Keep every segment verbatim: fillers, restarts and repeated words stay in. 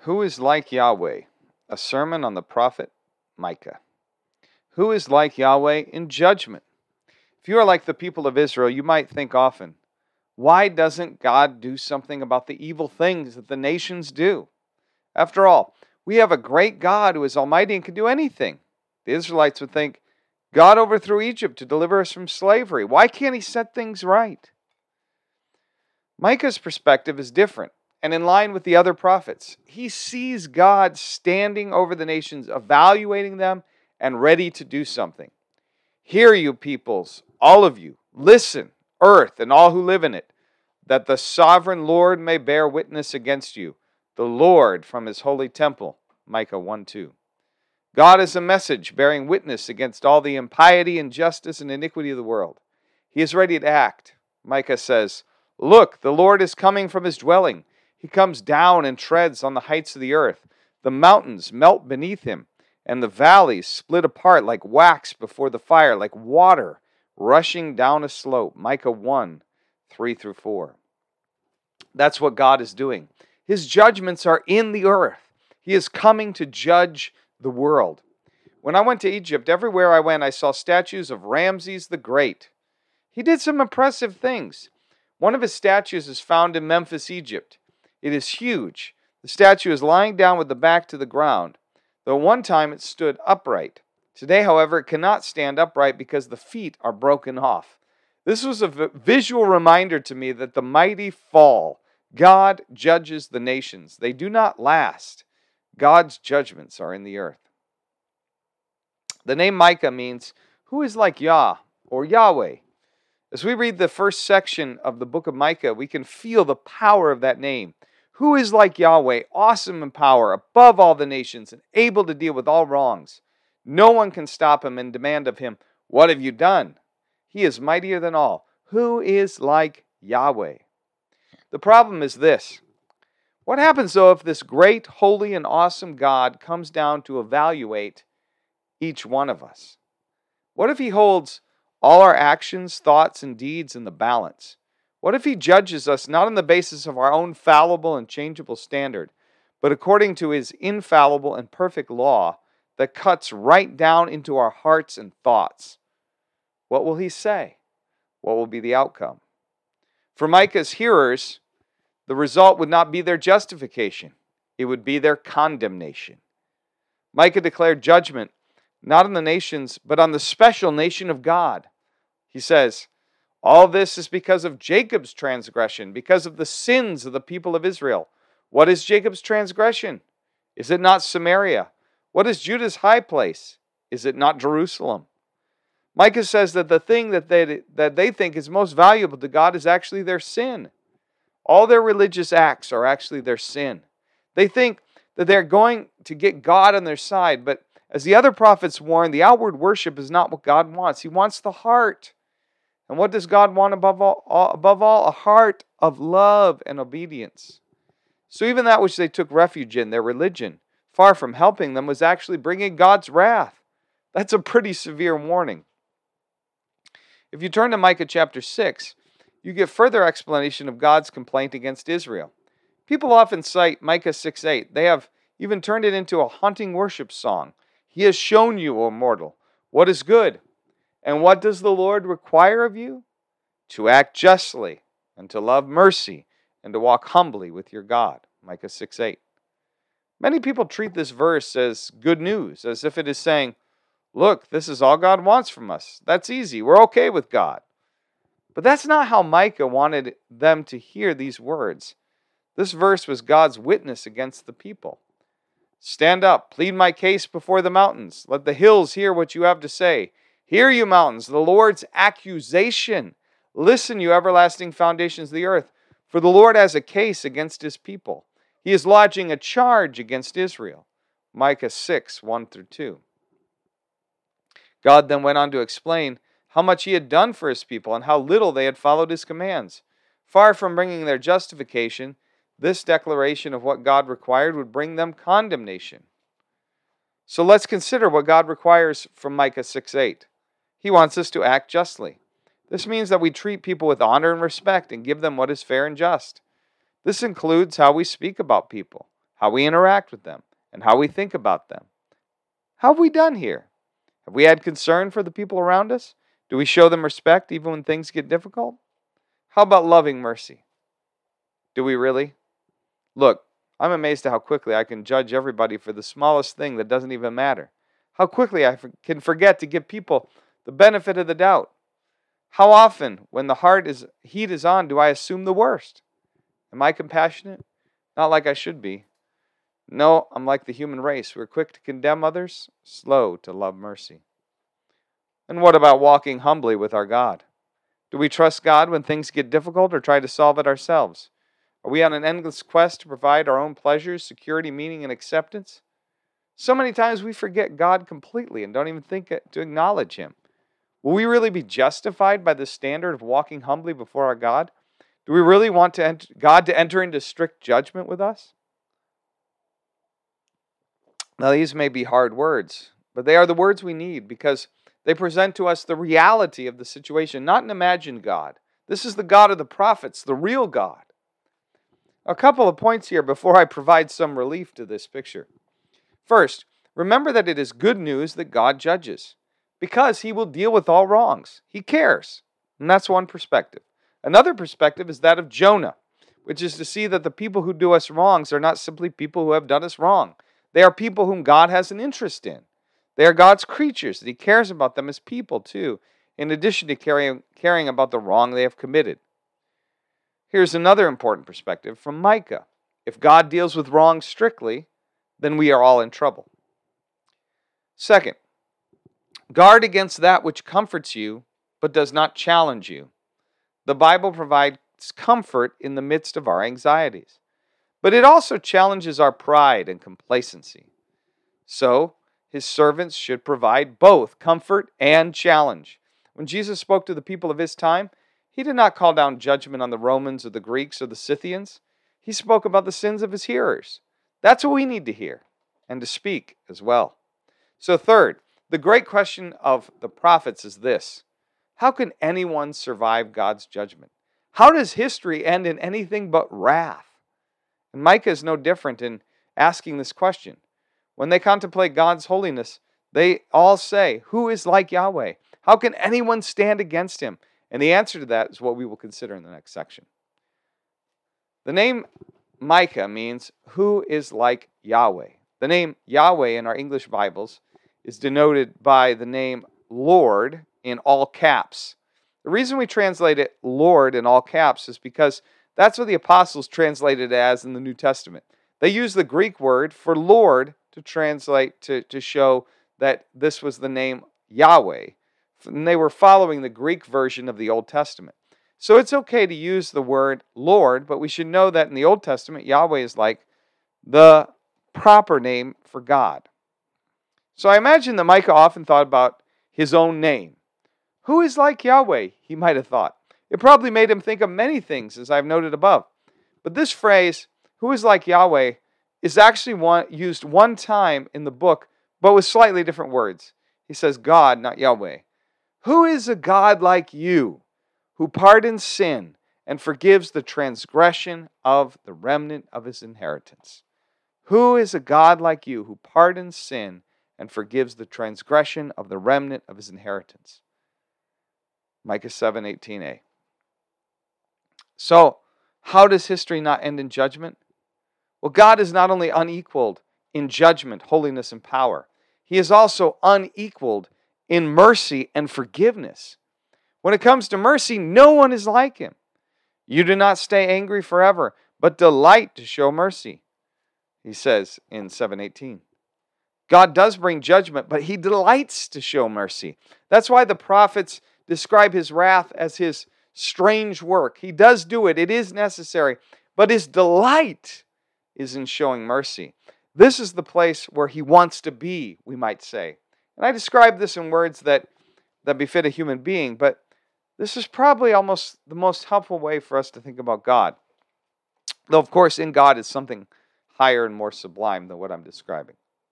Who is like Yahweh? A sermon on the prophet Micah. Who is like Yahweh in judgment? If you are like the people of Israel, you might think often, why doesn't God do something about the evil things that the nations do? After all, we have a great God who is almighty and can do anything. The Israelites would think, God overthrew Egypt to deliver us from slavery. Why can't he set things right? Micah's perspective is different and in line with the other prophets. He sees God standing over the nations, evaluating them, and ready to do something. Hear, you peoples, all of you, listen, earth and all who live in it, that the sovereign Lord may bear witness against you, the Lord from his holy temple. Micah one two. God is a message bearing witness against all the impiety, injustice, and iniquity of the world. He is ready to act. Micah says, look, the Lord is coming from his dwelling. He comes down and treads on the heights of the earth. The mountains melt beneath him, and the valleys split apart like wax before the fire, like water rushing down a slope. Micah one, three through four. That's what God is doing. His judgments are in the earth. He is coming to judge the world. When I went to Egypt, everywhere I went, I saw statues of Ramses the Great. He did some impressive things. One of his statues is found in Memphis, Egypt. It is huge. The statue is lying down with the back to the ground, though one time it stood upright. Today, however, it cannot stand upright because the feet are broken off. This was a visual reminder to me that the mighty fall. God judges the nations. They do not last. God's judgments are in the earth. The name Micah means, who is like Yah, or Yahweh? As we read the first section of the book of Micah, we can feel the power of that name. Who is like Yahweh, awesome in power, above all the nations, and able to deal with all wrongs? No one can stop him and demand of him, what have you done? He is mightier than all. Who is like Yahweh? The problem is this. What happens, though, if this great, holy, and awesome God comes down to evaluate each one of us? What if he holds all our actions, thoughts, and deeds in the balance? What if he judges us not on the basis of our own fallible and changeable standard, but according to his infallible and perfect law that cuts right down into our hearts and thoughts? What will he say? What will be the outcome? For Micah's hearers, the result would not be their justification. It would be their condemnation. Micah declared judgment not on the nations, but on the special nation of God. He says, all this is because of Jacob's transgression, because of the sins of the people of Israel. What is Jacob's transgression? Is it not Samaria? What is Judah's high place? Is it not Jerusalem? Micah says that the thing that they, that they think is most valuable to God is actually their sin. All their religious acts are actually their sin. They think that they're going to get God on their side, but as the other prophets warn, the outward worship is not what God wants. He wants the heart. And what does God want above all? Above all, a heart of love and obedience. So even that which they took refuge in, their religion, far from helping them, was actually bringing God's wrath. That's a pretty severe warning. If you turn to Micah chapter six, you get further explanation of God's complaint against Israel. People often cite Micah six eight. They have even turned it into a haunting worship song. He has shown you, O mortal, what is good. And what does the Lord require of you? To act justly, and to love mercy, and to walk humbly with your God. Micah six eight. Many people treat this verse as good news, as if it is saying, look, this is all God wants from us. That's easy. We're okay with God. But that's not how Micah wanted them to hear these words. This verse was God's witness against the people. Stand up, plead my case before the mountains. Let the hills hear what you have to say. Hear, you mountains, the Lord's accusation. Listen, you everlasting foundations of the earth. For the Lord has a case against his people. He is lodging a charge against Israel. Micah six, one through two. God then went on to explain how much he had done for his people and how little they had followed his commands. Far from bringing their justification, this declaration of what God required would bring them condemnation. So let's consider what God requires from Micah six eight. He wants us to act justly. This means that we treat people with honor and respect and give them what is fair and just. This includes how we speak about people, how we interact with them, and how we think about them. How have we done here? Have we had concern for the people around us? Do we show them respect even when things get difficult? How about loving mercy? Do we really? Look, I'm amazed at how quickly I can judge everybody for the smallest thing that doesn't even matter. How quickly I can forget to give people the benefit of the doubt. How often, when the heart is heat is on, do I assume the worst? Am I compassionate? Not like I should be. No, I'm like the human race. We're quick to condemn others, slow to love mercy. And what about walking humbly with our God? Do we trust God when things get difficult or try to solve it ourselves? Are we on an endless quest to provide our own pleasures, security, meaning, and acceptance? So many times we forget God completely and don't even think to acknowledge Him. Will we really be justified by the standard of walking humbly before our God? Do we really want to enter, God to enter into strict judgment with us? Now, these may be hard words, but they are the words we need because they present to us the reality of the situation, not an imagined God. This is the God of the prophets, the real God. A couple of points here before I provide some relief to this picture. First, remember that it is good news that God judges because He will deal with all wrongs. He cares. And that's one perspective. Another perspective is that of Jonah, which is to see that the people who do us wrongs are not simply people who have done us wrong. They are people whom God has an interest in. They are God's creatures, that He cares about them as people too, in addition to caring, caring about the wrong they have committed. Here's another important perspective from Micah. If God deals with wrong strictly, then we are all in trouble. Second, guard against that which comforts you but does not challenge you. The Bible provides comfort in the midst of our anxieties, but it also challenges our pride and complacency. So, His servants should provide both comfort and challenge. When Jesus spoke to the people of His time, He did not call down judgment on the Romans or the Greeks or the Scythians. He spoke about the sins of His hearers. That's what we need to hear and to speak as well. So third, the great question of the prophets is this: how can anyone survive God's judgment? How does history end in anything but wrath? And Micah is no different in asking this question. When they contemplate God's holiness, they all say, "Who is like Yahweh? How can anyone stand against Him?" And the answer to that is what we will consider in the next section. The name Micah means, "Who is like Yahweh?" The name Yahweh in our English Bibles is denoted by the name Lord in all caps. The reason we translate it Lord in all caps is because that's what the apostles translated it as in the New Testament. They used the Greek word for Lord to translate, to, to show that this was the name Yahweh. And they were following the Greek version of the Old Testament. So it's okay to use the word Lord, but we should know that in the Old Testament, Yahweh is like the proper name for God. So I imagine that Micah often thought about his own name. Who is like Yahweh, he might have thought. It probably made him think of many things, as I've noted above. But this phrase, who is like Yahweh, is actually one, used one time in the book, but with slightly different words. He says God, not Yahweh. Who is a God like you, who pardons sin and forgives the transgression of the remnant of His inheritance? Who is a God like you, who pardons sin and forgives the transgression of the remnant of His inheritance? Micah seven eighteen a. So, how does history not end in judgment? Well, God is not only unequaled in judgment, holiness, and power, He is also unequaled in mercy and forgiveness. When it comes to mercy, no one is like Him. You do not stay angry forever, but delight to show mercy, He says in seven eighteen. God does bring judgment, but He delights to show mercy. That's why the prophets describe His wrath as His strange work. He does do it. It is necessary. But His delight is in showing mercy. This is the place where He wants to be, we might say. And I describe this in words that, that befit a human being, but this is probably almost the most helpful way for us to think about God. Though, of course, in God is something higher and more sublime than what I'm describing.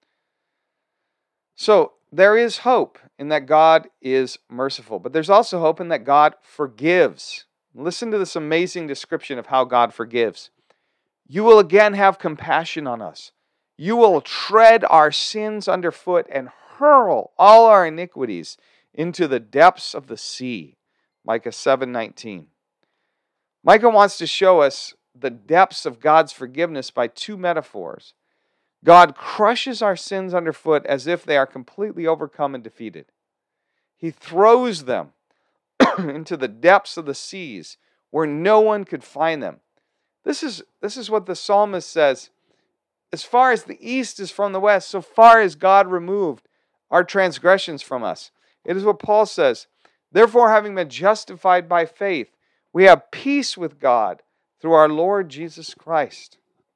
So, there is hope in that God is merciful, but there's also hope in that God forgives. Listen to this amazing description of how God forgives. You will again have compassion on us. You will tread our sins underfoot and hurl all our iniquities into the depths of the sea. Micah seven nineteen. Micah wants to show us the depths of God's forgiveness by two metaphors. God crushes our sins underfoot as if they are completely overcome and defeated. He throws them into the depths of the seas where no one could find them. This is, this is what the psalmist says. As far as the east is from the west, so far as God removed our transgressions from us. It is what Paul says. Therefore, having been justified by faith, we have peace with God through our Lord Jesus Christ.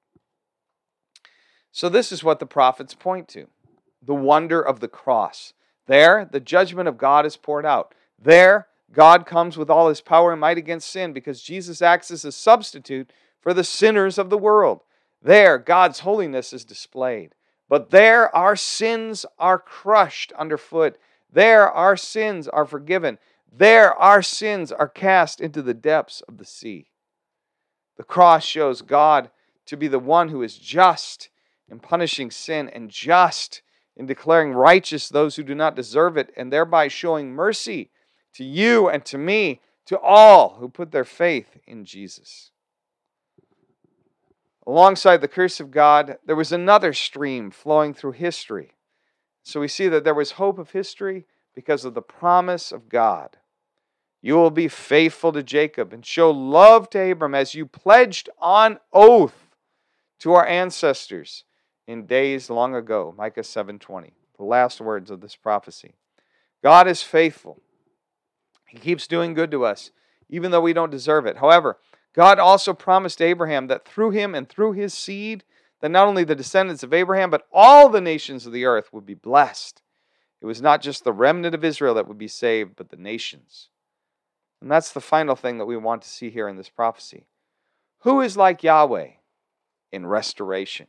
So this is what the prophets point to. The wonder of the cross. There, the judgment of God is poured out. There, God comes with all his power and might against sin because Jesus acts as a substitute for the sinners of the world. There, God's holiness is displayed. But there, our sins are crushed underfoot. There, our sins are forgiven. There, our sins are cast into the depths of the sea. The cross shows God to be the one who is just in punishing sin and just in declaring righteous those who do not deserve it, and thereby showing mercy to you and to me, to all who put their faith in Jesus. Alongside the curse of God, there was another stream flowing through history. So we see that there was hope of history because of the promise of God. You will be faithful to Jacob and show love to Abram as you pledged on oath to our ancestors in days long ago. Micah seven twenty, the last words of this prophecy. God is faithful. He keeps doing good to us, even though we don't deserve it. However, God also promised Abraham that through him and through his seed, that not only the descendants of Abraham, but all the nations of the earth would be blessed. It was not just the remnant of Israel that would be saved, but the nations. And that's the final thing that we want to see here in this prophecy. Who is like Yahweh in restoration?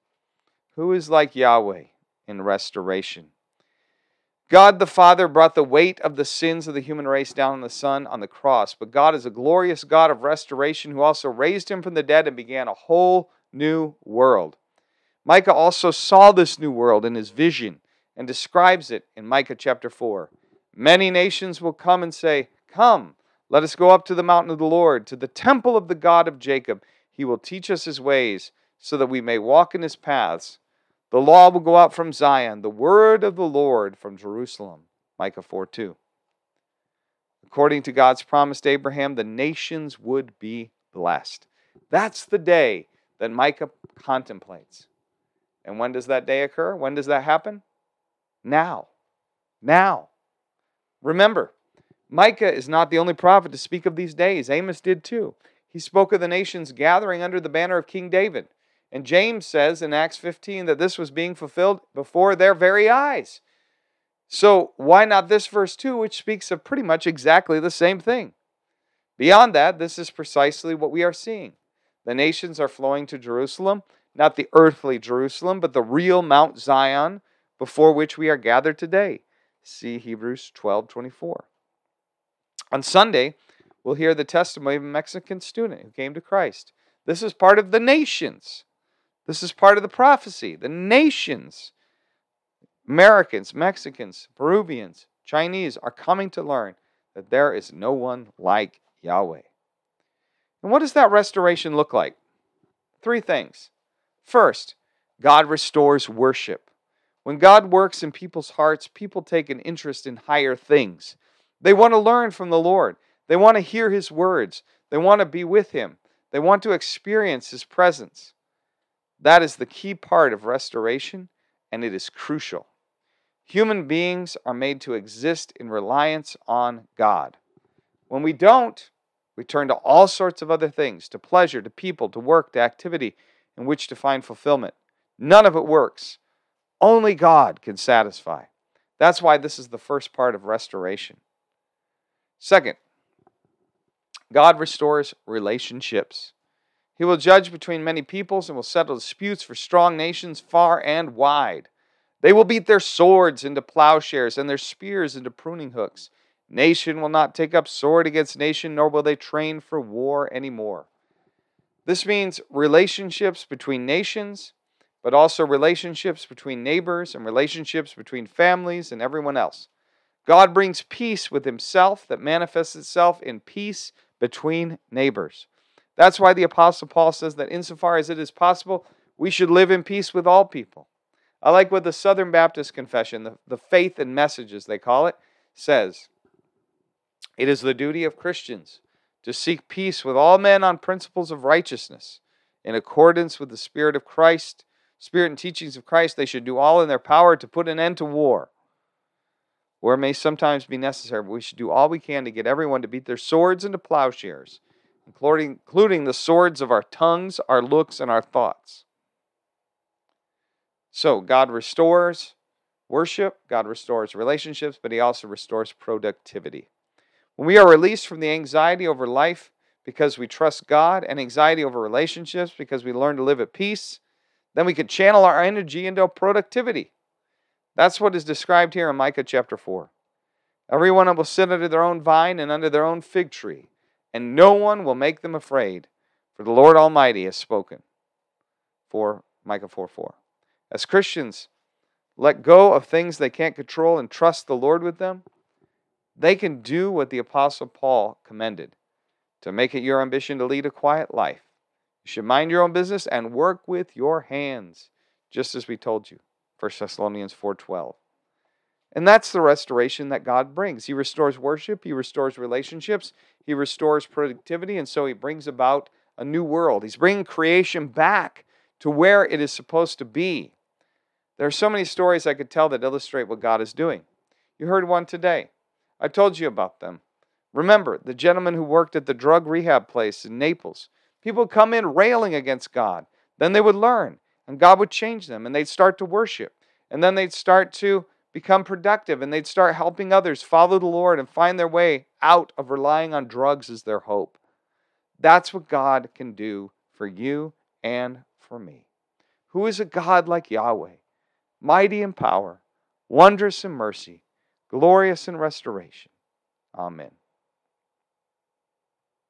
Who is like Yahweh in restoration? God the Father brought the weight of the sins of the human race down on the Son on the cross, but God is a glorious God of restoration who also raised him from the dead and began a whole new world. Micah also saw this new world in his vision and describes it in Micah chapter four. Many nations will come and say, "Come, let us go up to the mountain of the Lord, to the temple of the God of Jacob. He will teach us his ways, so that we may walk in his paths. The law will go out from Zion, the word of the Lord from Jerusalem." Micah four two. According to God's promise to Abraham, the nations would be blessed. That's the day that Micah contemplates. And when does that day occur? When does that happen? Now. Now. Remember, Micah is not the only prophet to speak of these days. Amos did too. He spoke of the nations gathering under the banner of King David. And James says in Acts fifteen that this was being fulfilled before their very eyes. So why not this verse two, which speaks of pretty much exactly the same thing? Beyond that, this is precisely what we are seeing. The nations are flowing to Jerusalem, not the earthly Jerusalem, but the real Mount Zion before which we are gathered today. See Hebrews twelve twenty-four. On Sunday, we'll hear the testimony of a Mexican student who came to Christ. This is part of the nations. This is part of the prophecy. The nations, Americans, Mexicans, Peruvians, Chinese, are coming to learn that there is no one like Yahweh. And what does that restoration look like? Three things. First, God restores worship. When God works in people's hearts, people take an interest in higher things. They want to learn from the Lord. They want to hear his words. They want to be with him. They want to experience his presence. That is the key part of restoration, and it is crucial. Human beings are made to exist in reliance on God. When we don't, we turn to all sorts of other things, to pleasure, to people, to work, to activity in which to find fulfillment. None of it works. Only God can satisfy. That's why this is the first part of restoration. Second, God restores relationships. He will judge between many peoples and will settle disputes for strong nations far and wide. They will beat their swords into plowshares and their spears into pruning hooks. Nation will not take up sword against nation, nor will they train for war anymore. This means relationships between nations, but also relationships between neighbors and relationships between families and everyone else. God brings peace with himself that manifests itself in peace between neighbors. That's why the Apostle Paul says that insofar as it is possible, we should live in peace with all people. I like what the Southern Baptist Confession, the, the faith and messages they call it, says. It is the duty of Christians to seek peace with all men on principles of righteousness. In accordance with the Spirit of Christ, Spirit and teachings of Christ, they should do all in their power to put an end to war. War may sometimes be necessary, but we should do all we can to get everyone to beat their swords into plowshares, including, including the swords of our tongues, our looks, and our thoughts. So, God restores worship, God restores relationships, but he also restores productivity. When we are released from the anxiety over life because we trust God and anxiety over relationships because we learn to live at peace, then we can channel our energy into productivity. That's what is described here in Micah chapter four. Everyone will sit under their own vine and under their own fig tree, and no one will make them afraid, for the Lord Almighty has spoken. For Micah four four. As Christians, let go of things they can't control and trust the Lord with them. They can do what the Apostle Paul commended, to make it your ambition to lead a quiet life. You should mind your own business and work with your hands, just as we told you, First Thessalonians four twelve. And that's the restoration that God brings. He restores worship, he restores relationships, he restores productivity, and so he brings about a new world. He's bringing creation back to where it is supposed to be. There are so many stories I could tell that illustrate what God is doing. You heard one today. I told you about them. Remember, the gentleman who worked at the drug rehab place in Naples. People would come in railing against God. Then they would learn, and God would change them, and they'd start to worship. And then they'd start to become productive, and they'd start helping others follow the Lord and find their way out of relying on drugs as their hope. That's what God can do for you and for me. Who is a God like Yahweh? Mighty in power, wondrous in mercy, glorious in restoration. Amen.